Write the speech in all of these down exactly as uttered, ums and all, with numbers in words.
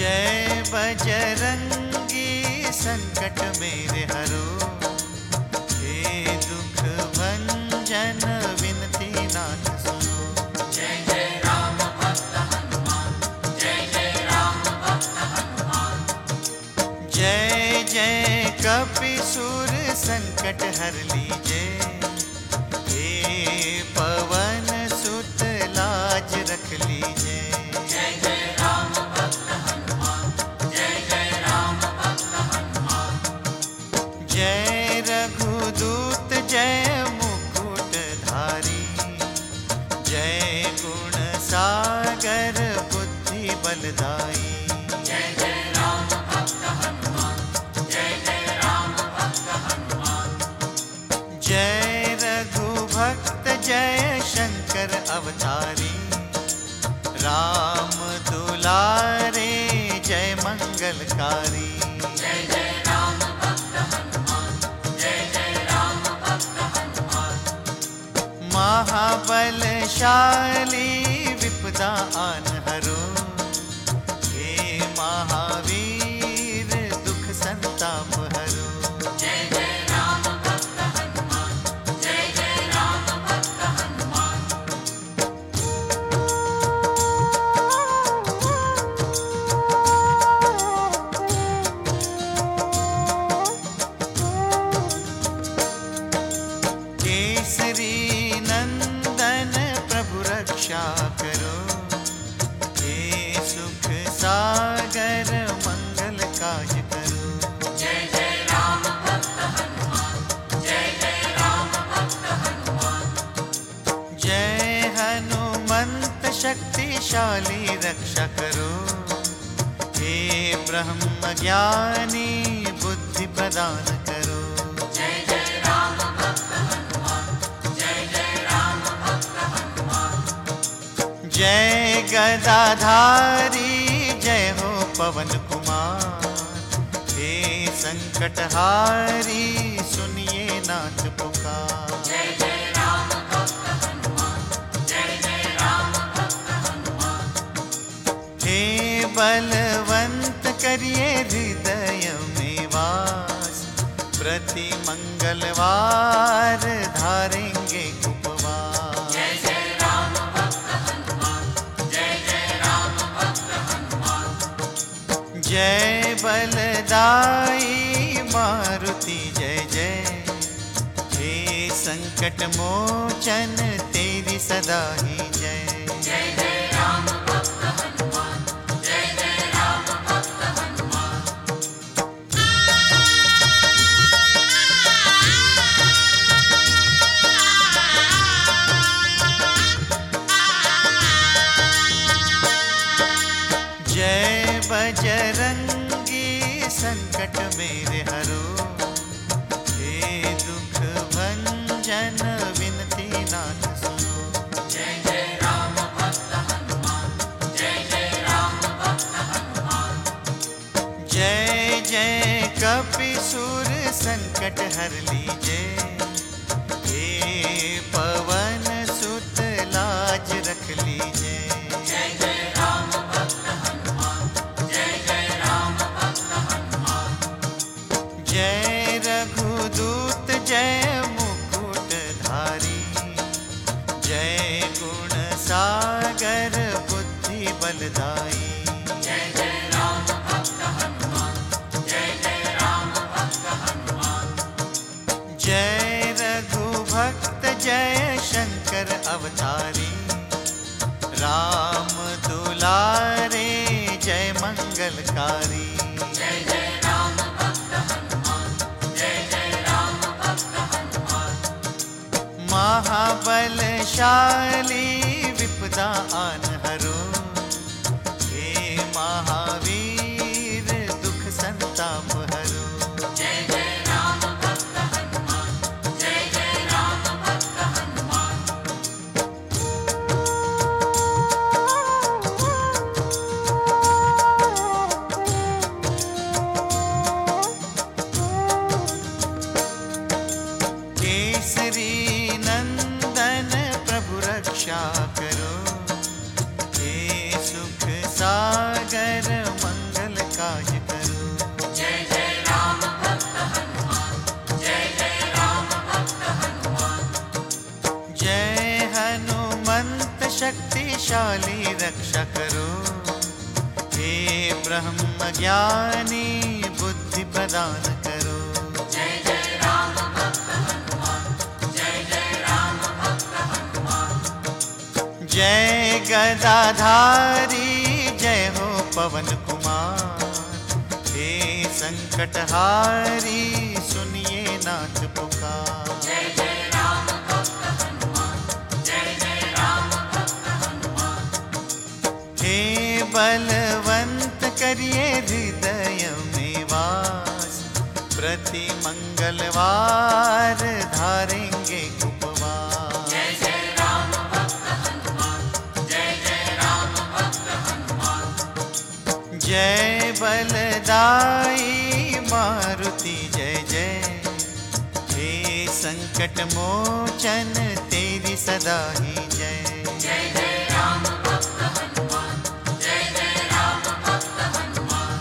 जय बजरंगी संकट मेरे हरो, हे दुख भंजन विनती नाथ सुनो। जय जय राम भक्त हनुमान, जय जय राम भक्त हनुमान। जय जय कपीसुर संकट हर लीजे, हे पवन सुत लाज रख लीजे। जय जय राम भक्त हनुमान, जय जय राम भक्त हनुमान। जय रघुदूत जय मुकुट धारी, जय गुण सागर बुद्धि बलदाई। जय जय राम भक्त हनुमान, जय जय राम भक्त हनुमान। जय रघुभक्त जय शंकर अवतारी, राम दुलारे जय मंगलकारी। जय जय राम भक्त हनुमान, जय जय राम भक्त हनुमान। महाबलशाली विपदा आन हरो, हे महावीर दुख संताप हरो। जय जय राम भक्त हनुमान, जय जय राम भक्त हनुमान। केसरी नंदन प्रभु रक्षा करो, हे सुख सागर मंगल काज करो। जय जय राम भक्त हनुमान, जय जय राम भक्त हनुमान। जय हनुमंत शक्तिशाली रक्षा करो, हे ब्रह्म ज्ञानी बुद्धि प्रदान करो। जय जय राम भक्त हनुमान, जय जय राम भक्त हनुमान। जय गदाधारी जय हो पवन कुमार, हे संकटहारी सुनिए नाथ पुकार। जय जय राम भक्त हनुमान, जय जय राम भक्त हनुमान। हे बलवंत करिए हृदय में वास, प्रति मंगलवार धारेंगे उपवास। जय जय राम भक्त हनुमान, जय जय राम भक्त हनुमान। जय बलदाई मारुति जय जय, हे संकट मोचन तेरी सदा ही जय। जय जय राम भक्त हनुमान, जय जय राम भक्त हनुमान। जय बजरंगी संकट मेरे हरो, हे दुख भंजन विनती नाथ सुनो। जय जय राम भक्त हनुमान, जय जय राम भक्त हनुमान। जय जय कपीसुर संकट हर लीजे, हे पवन सुत लाज रख लीजे। जय जय राम भक्त हनुमान, जय जय राम भक्त हनुमान। जय रघुदूत जय मुकुट धारी, जय गुण सागर बुद्धि बलदाई। जय जय राम भक्त हनुमान, जय जय राम भक्त हनुमान। जय रघुभक्त जय शंकर अवतारी, राम दुलारे जय मंगलकारी। जय जय राम भक्त हनुमान, जय जय राम भक्त हनुमान। महाबलशाली विपदा आन हरो, हे महावीर दुख संताप हरो। जय जय राम भक्त हनुमान, जय जय राम भक्त हनुमान। केसरी नंदन प्रभु रक्षा करो, हे ब्रह्म ज्ञानी बुद्धि प्रदान करो। जय जय राम भक्त हनुमान, जय जय राम भक्त हनुमान। जय गदाधारी जय हो पवन कुमार, हे संकटहारी सुनिए नाथ पुकार। जय जय राम भक्त हनुमान, जय जय राम भक्त हनुमान। हे बलवंत करिए हृदय में वास, प्रति मंगलवार धारेंगे उपवास। जय जय राम भक्त हनुमान, जय जय राम भक्त हनुमान। जय बलदाई मारुति जय जय, हे संकट मोचन तेरी सदा ही जय। जय जय राम भक्त हनुमान, जय जय राम भक्त हनुमान।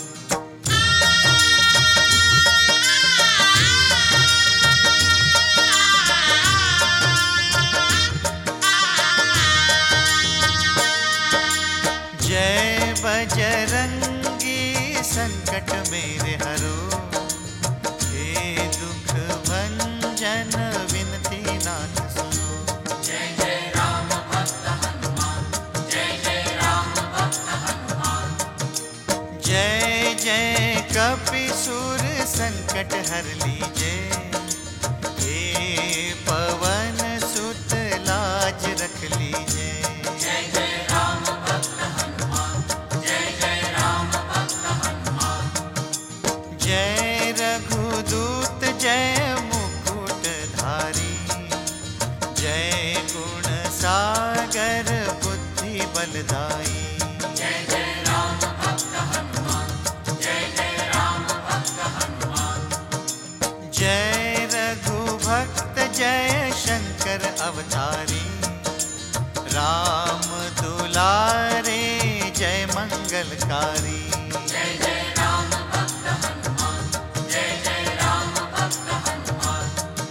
जय बजरंगी संकट मेरे हरो, हे दुख भंजन विनती नाथ सुनो। जय जय राम भक्त हनुमान, जय जय राम भक्त हनुमान। जय जय कपिसुर संकट हर लीजे, हे पवन सुत लाज रख लीजे। जय जय राम भक्त हनुमान, जय जय राम भक्त हनुमान। जय रघुदूत जय मुकुटधारी, जय गुण सागर बुद्धि बलदाई। जय जय राम भक्त हनुमान, जय जय राम भक्त हनुमान। जय रघुभक्त जय शंकर अवतारी, राम दुलारे जय मंगलकारी। जय जय राम भक्त हनुमान, जय जय राम भक्त हनुमान।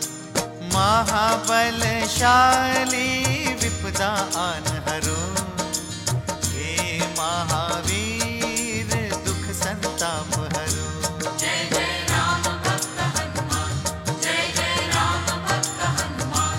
महाबलशाली विपदा आन हरो, हे महावीर दुख संताप हरो। जय जय राम भक्त हनुमान, जय जय राम भक्त हनुमान।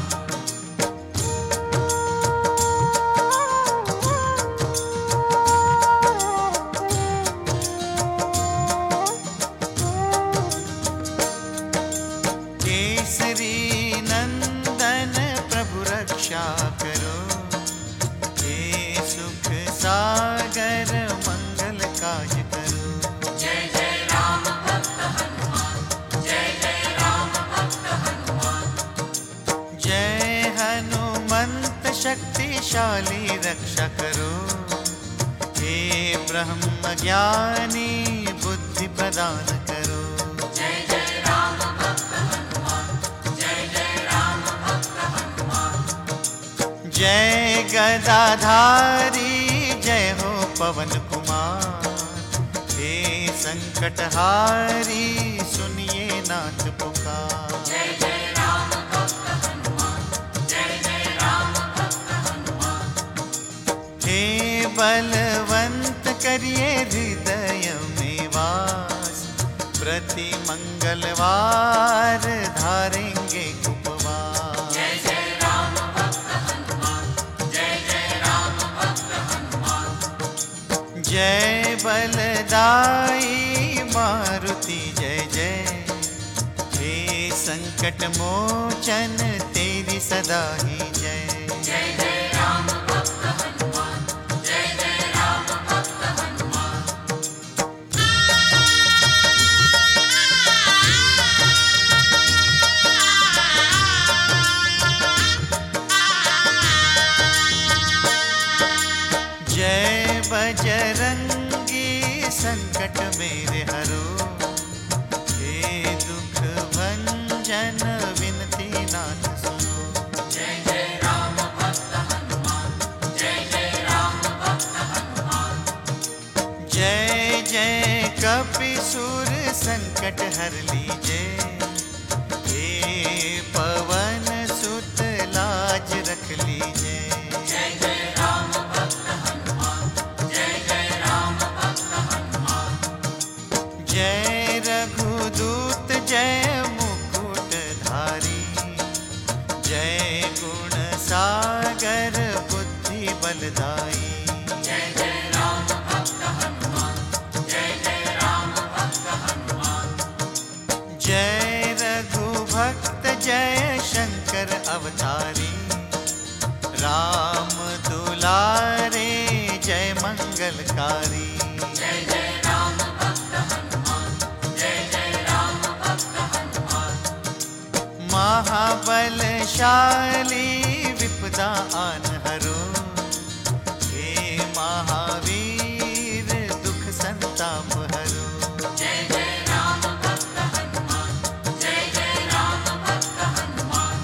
केसरी नंदन प्रभु रक्षा करो, हे सुख सागर मंगल काज करो। जय जय राम भक्त हनुमान, जय जय राम भक्त हनुमान। जय हनुमंत शक्तिशाली रक्षा करो, हे ब्रह्म ज्ञानी बुद्धि प्रदान करो। जय जय राम भक्त हनुमान, जय जय राम भक्त हनुमान। जय गदाधारी जय हो पवन कुमार, हे संकटहारी सुनिए नाथ पुकार। जय जय राम भक्त हनुमान, जय जय राम भक्त हनुमान। हे बलवंत करिए हृदय में वास, प्रति मंगलवार धारेंगे उपवास। जय जय राम भक्त हनुमान, जय जय राम भक्त हनुमान। जय बलदाई मारुति जय जय, हे संकट मोचन तेरी सदा ही जय। जय जय राम भक्त हनुमान, जय जय राम भक्त हनुमान। जय बजरंगी संकट मेरे हरो, हे दुख भंजन विनती नाथ सुनो। जय जय राम भक्त हनुमान, जय जय राम भक्त हनुमान। जय जय कपिसुर संकट हर लीजे, हे पवन सुत लाज रख लीजे। जय जय राम भक्त हनुमान, जय जय राम भक्त हनुमान। महाबलशाली विपदा आन हरो, हे महावीर दुख संताप हरो। जय जय राम भक्त हनुमान, जय जय राम भक्त हनुमान।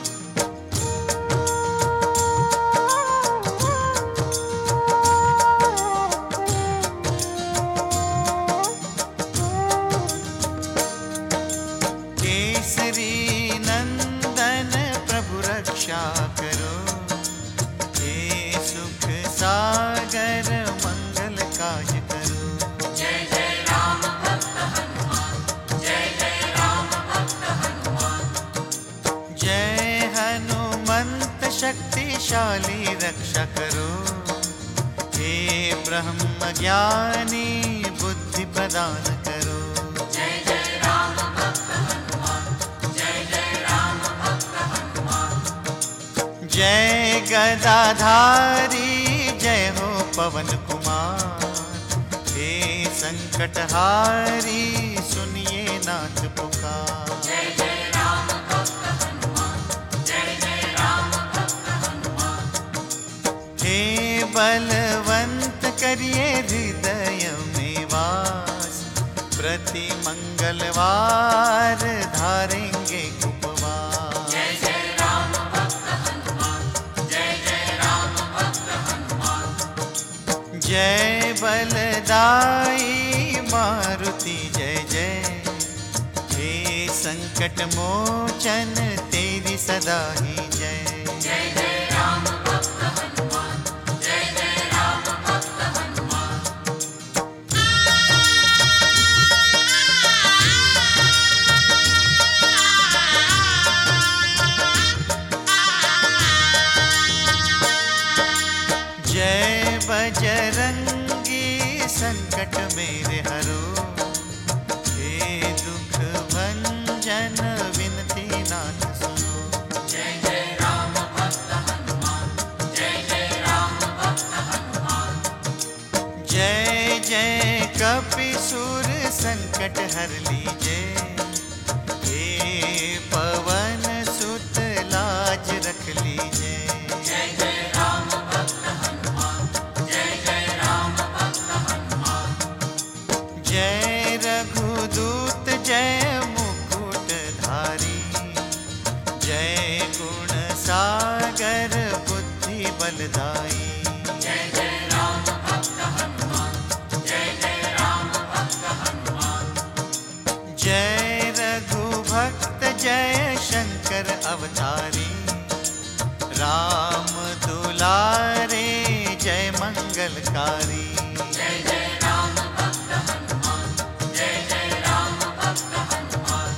केसरी नंदन प्रभु रक्षा करो, हे सुख सागर मंगल काज करो। जय जय राम भक्त हनुमान, जय जय राम भक्त हनुमान। जय हनुमंत शक्तिशाली रक्षा करो, हे ब्रह्म ज्ञानी बुद्धि प्रदान करो। जय जय राम भक्त हनुमान, जय जय राम भक्त हनुमान। जय गदाधारी जय हो पवन कुमार, हे संकटहारी सुनिए नाथ पुकार। जय जय राम भक्त हनुमान, जय जय राम भक्त हनुमान। हे बलवंत करिए हृदय में वास, प्रति मंगलवार धारेंगे उपवास। जय जय राम भक्त हनुमान, जय जय राम भक्त हनुमान। जय बलदाई मारुति जय जय, हे संकट मोचन तेरी सदा ही जय। जय जय राम भक्त हनुमान, जय जय राम भक्त हनुमान। जय बजरंगी संकट मेरे हरो, हे दुख भंजन विनती नाथ सुनो। जय जय राम भक्त हनुमान, जय जय राम भक्त हनुमान। जय जय कपिसुर संकट हर लीजे, हे पवन सुत लाज रख लीजे। जय जय राम भक्त हनुमान, जय जय राम भक्त हनुमान। जय रघुदूत जय मुकुटधारी, जय गुण सागर बुद्धि बलदाई। जय जय राम भक्त हनुमान, जय जय राम भक्त हनुमान। जय रघुभक्त जय शंकर अवतारी, राम दुलारे जय मंगलकारी। जय जय राम भक्त हनुमान, जय जय राम भक्त हनुमान।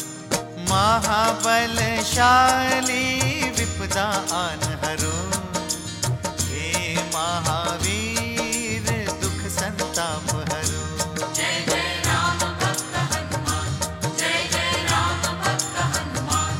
महाबलशाली विपदा आन हरो, हे महावीर दुख संताप हरो। जय जय राम भक्त हनुमान, जय जय राम भक्त हनुमान।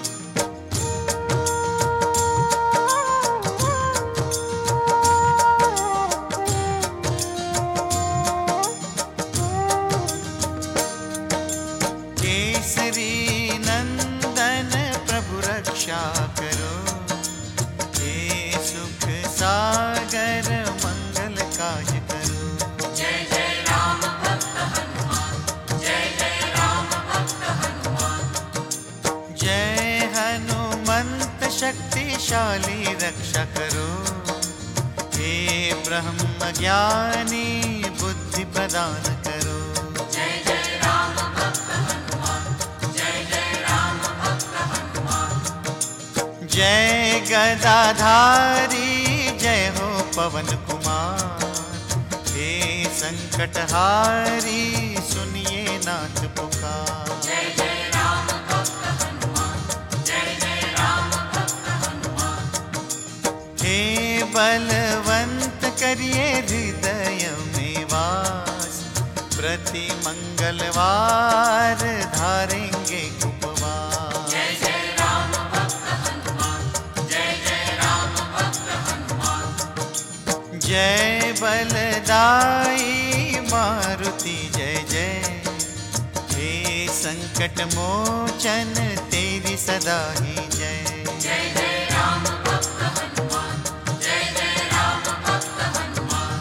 केसरी नंदन प्रभु रक्षा करो, हे सुख सागर मंगल काज करो। जय जय राम भक्त हनुमान, जय जय राम भक्त हनुमान। जय हनुमंत शक्तिशाली रक्षा करो, हे ब्रह्म ज्ञानी बुद्धि प्रदान करो। जय जय राम भक्त हनुमान, जय जय राम भक्त हनुमान। जय गदाधारी जय हो पवन कुमार, हे संकटहारी सुनिए नाथ पुकार। जय जय राम भक्त हनुमान, जय जय राम भक्त हनुमान। हे बलवंत करिए हृदय में वास, प्रति मंगलवार धारेंगे उपवास। जय जय राम भक्त हनुमान, जय जय राम भक्त हनुमान। जय बलदाई मारुति जय जय, हे संकट संकट मोचन तेरी सदा ही जय। जय जय राम भक्त हनुमान, जय जय राम भक्त हनुमान।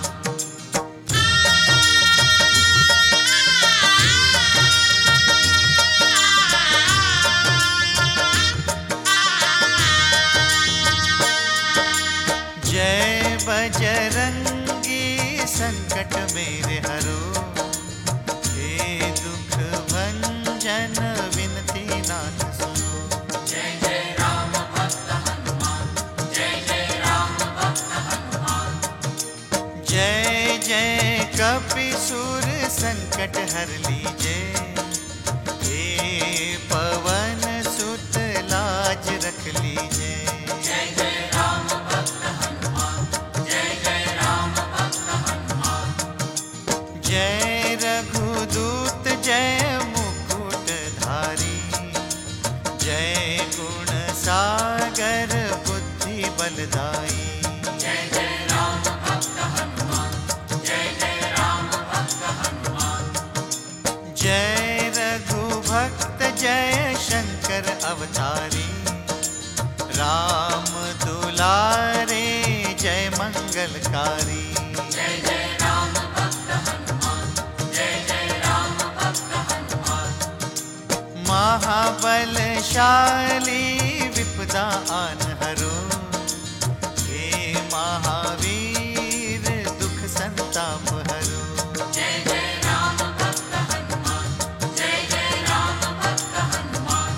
जय बजरंगी संकट मेरे हरो, हे दुख भंजन विनती नाथ सुनो। जय जय राम भक्त हनुमान, जय जय राम भक्त हनुमान। जय जय कपिसुर संकट हर लीजे, हे पवन सुत लाज रख लीजे। जय जय राम भक्त हनुमान, जय जय राम भक्त हनुमान। जय रघुदूत जय मुकुटधारी, जय गुण सागर बुद्धि बलदाई। जय जय राम भक्त हनुमान, जय जय राम भक्त हनुमान। जय रघुभक्त जय शंकर अवतारी, राम दुलारे जय मंगलकारी। जय जय राम भक्त हनुमान, जय जय राम भक्त हनुमान। महाबलशाली विपदा आन हरो, हे महावीर दुख संताप हरो। जय जय राम भक्त हनुमान, जय जय राम भक्त हनुमान।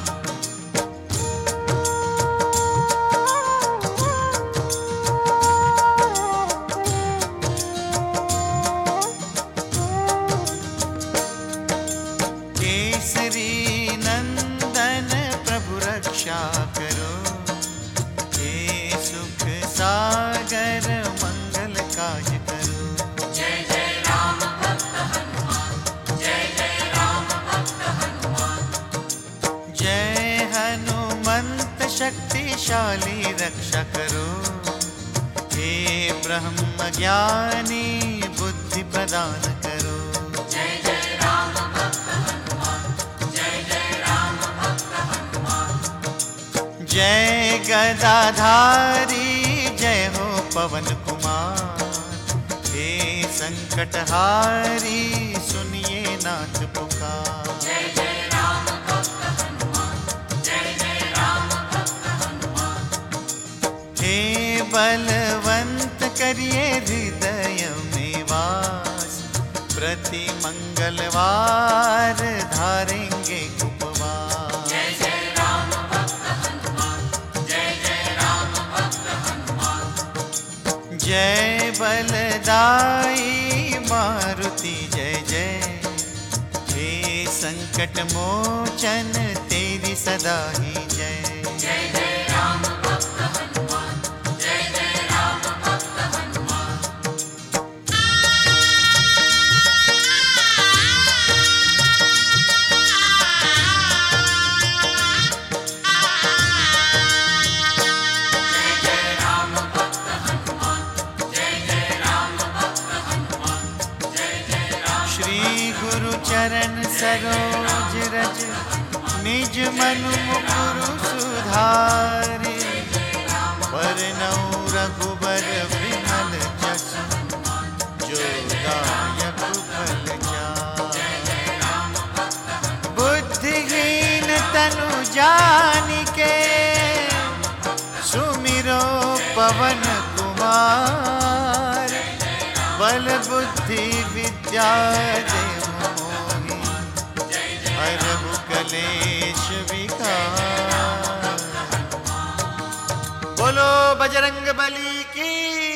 केसरी नंदन प्रभु रक्षा करो, हे सुख सागर मंगल काज करो। जय जय राम भक्त हनुमान, जय जय राम भक्त हनुमान। जय हनुमंत शक्तिशाली रक्षा करो, हे ब्रह्म ज्ञानी बुद्धि प्रदान करो। जय जय राम भक्त हनुमान, जय जय राम भक्त हनुमान। जय गदाधारी जय हो पवन कुमार, हे संकटहारी सुनिए नाथ पुकार। जय जय राम भक्त हनुमान, जय जय राम भक्त हनुमान। हे बलवंत करिए हृदय में वास, प्रति मंगलवार धारेंगे उपवास। जय जय राम भक्त हनुमान, जय जय राम भक्त हनुमान। जय बलदाई मारुति जय जय, हे संकट मोचन तेरी सदा ही जय। जय जय राम भक्त हनुमान, जय जय राम भक्त हनुमान। जय जय राम भक्त हनुमान, जय जय राम भक्त हनुमान। जय जय राम। श्री गुरु चरण सरोज रज निज मनु मुकुरु सुधारि, वरनौ रघुबर विमल जस, जो दायक फल चारि। बुद्धिहीन तनु जानिके, सुमिरो पवन कुमार। बल बुद्धि विद्या देहु मोहि, हरहु कलेश विकार। बोलो बजरंग बली की।